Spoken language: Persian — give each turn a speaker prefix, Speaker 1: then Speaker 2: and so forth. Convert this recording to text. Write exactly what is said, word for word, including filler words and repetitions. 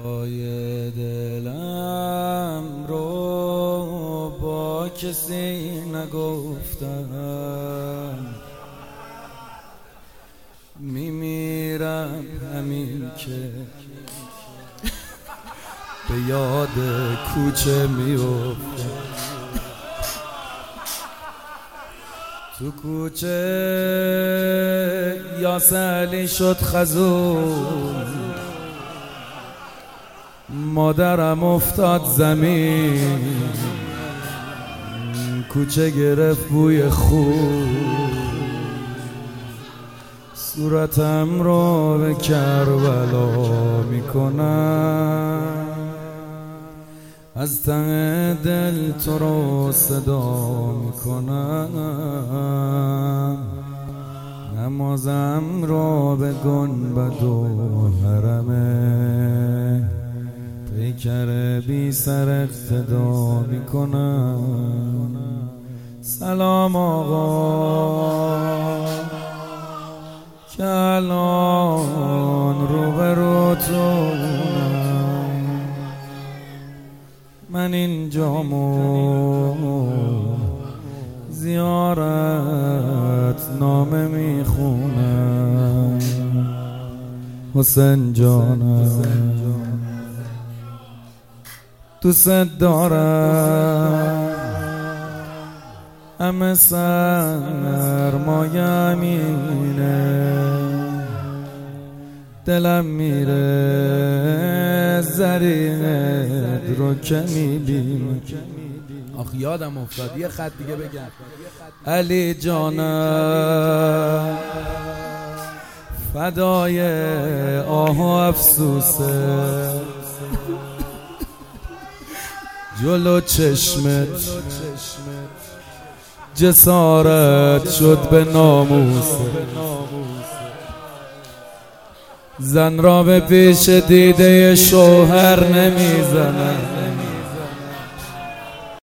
Speaker 1: های دلم رو با کسی نگفتم، میمیرم همین که به یاد کوچه میافتم. تو کوچه یاسلی شد خزون، مادرم افتاد زمین، کوچه گرفت بوی خون، صورتم رو به کربلا میکنم، از ته دل تو رو صدا میکنم، نمازم رو به گنبد و حرمه پیکر بی سر اقتدا میکنم. سلام آقا که الان روبروتونم، من اینجامو زیارت نامه میخونم. حسین جانم دوست دارم، همه سرمایه‌ام اینه، دلم میره زریعت رو که میبینم.
Speaker 2: آخ یادم افتاد یه خط دیگه بگم.
Speaker 1: علی جانم فدای آه و افسوسه، جلو چشمت جسارت شد به ناموسه، زن را به پیش دیده شوهر نمیزنه،